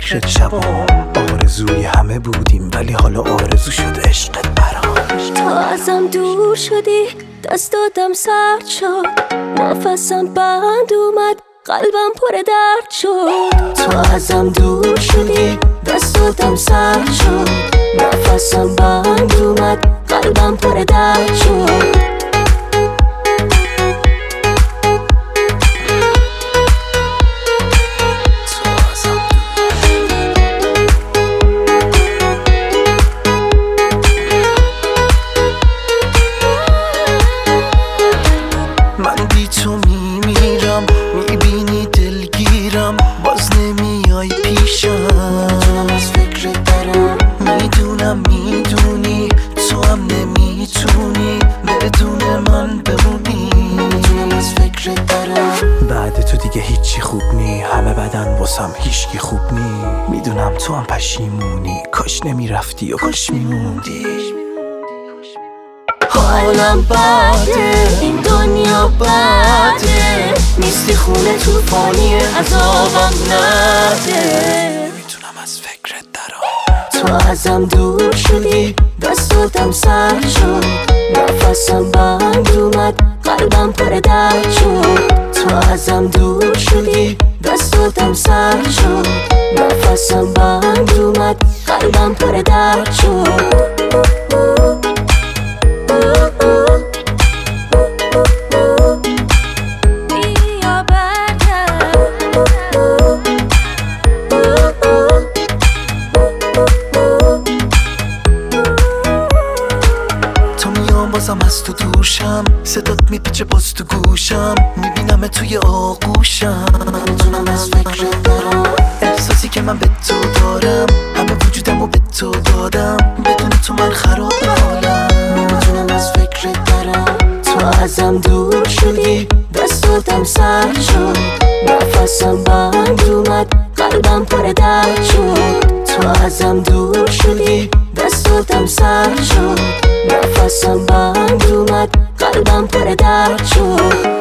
فکرت شبام، آرزوی همه بودیم ولی حالا آرزو شد عشقت برام. تا ازم دور شدی دست دادم سرد شد، نفسم بند اومد قلبم پر درد شد. تو ازم دور شدی دست دادم سرد شد، نفسم بند اومد قلبم پر درد شد. تو میمیرم، میبینی دلگیرم، باز نمیای پیشم. میدونم از فکرت دارم، میدونم میدونی تو هم نمیتونی بدون من بمونی. میدونم از فکرت دارم، بعد تو دیگه هیچی خوب نی، همه بدن واسم هیچکی خوب نی. میدونم تو هم پشیمونی، کاش نمیرفتی و کاش میموندی. حالم بده، این دنیا بده، نیستی خونه توفانی عذابم نده. میتونم از فکرت درام. تو ازم دور شدی دست دادم سرد شد، نفسم بند اومد قلبم پر درد شد. تو ازم دور شدی دست دادم سرد شد، نفسم بند اومد قلبم پر درد شد. بازم از تو دوشم، صدات میپیچه باز تو گوشم، میبینم توی آغوشم. میتونم از فکرت دارم، احساسی که من به تو دارم، همه وجودمو به تو دادم، بدون تو من خراب حالم. میتونم از فکرت دارم. تو ازم دور شدی دست دادم سرد شد، نفسم بند اومد قلبم پر درد شد. تو ازم دور شدی دست دادم سرد شد، نفسم بند اومد قلبم پر درد شد.